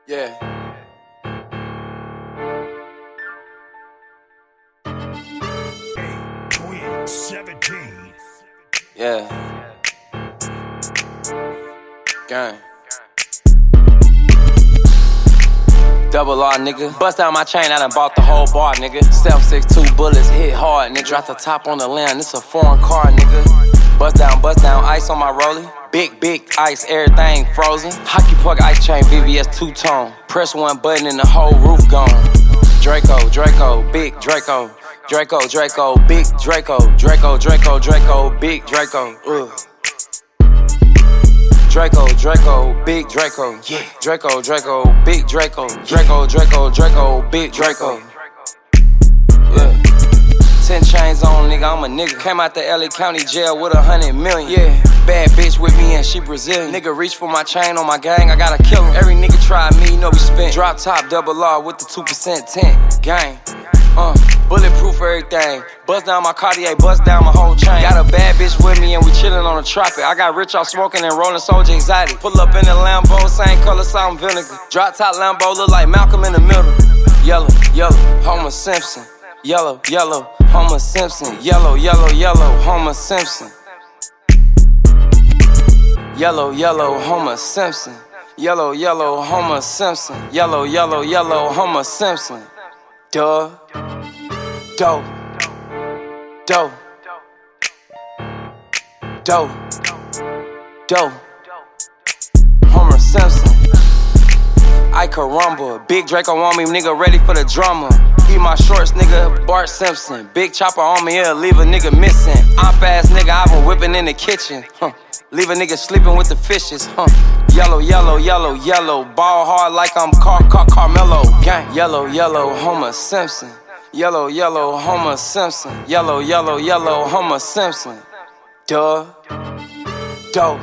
Yeah. Twin 17. Yeah. Gang. Double R, nigga. Bust out my chain, I done bought the whole bar, nigga. 7.62 bullets hit hard, nigga. Drop the top on the land, it's a foreign car, nigga. Bust down, ice on my rollie. Big ice, everything frozen. Hockey puck, ice chain, VVS two-tone. Press one button and the whole roof gone. Draco, big Draco. Draco, big Draco. Draco, big Draco. Draco, big Draco. Yeah. Draco, big Draco. Draco, big Draco. Yeah. 10 chains on, nigga, I'm a nigga. Came out the LA County jail with 100 million. Yeah. Bad bitch with me and she Brazilian. Nigga reach for my chain on my gang, I gotta kill him. Every nigga try me, you know we spent. Drop top, double R with the 2% tint. Gang. Bulletproof everything. Bust down my Cartier, bust down my whole chain. Got a bad bitch with me and we chillin' on the tropic. I got rich off smoking and rolling Soldier Exotic. Pull up in the Lambo, same color, salt and vinegar. Drop top Lambo, look like Malcolm in the middle. Yellow, Homer Simpson. Yellow, Homer Simpson. Yellow, Homer Simpson. Yellow, Homer Simpson. Yellow, Homer Simpson. Yellow, Homer Simpson. Duh. Dope. Homer Simpson. I caramba. Big Draco on me, nigga, ready for the drama. Eat my shorts, nigga, Bart Simpson. Big chopper on me, here, leave a nigga missing. I'm fast, nigga, I've been whipping in the kitchen. Leave a nigga sleeping with the fishes. Yellow. Ball hard like I'm Carmelo. Gang. Yellow, Homer Simpson. Yellow, Homer Simpson. Yellow, Homer Simpson. Duh. Dope.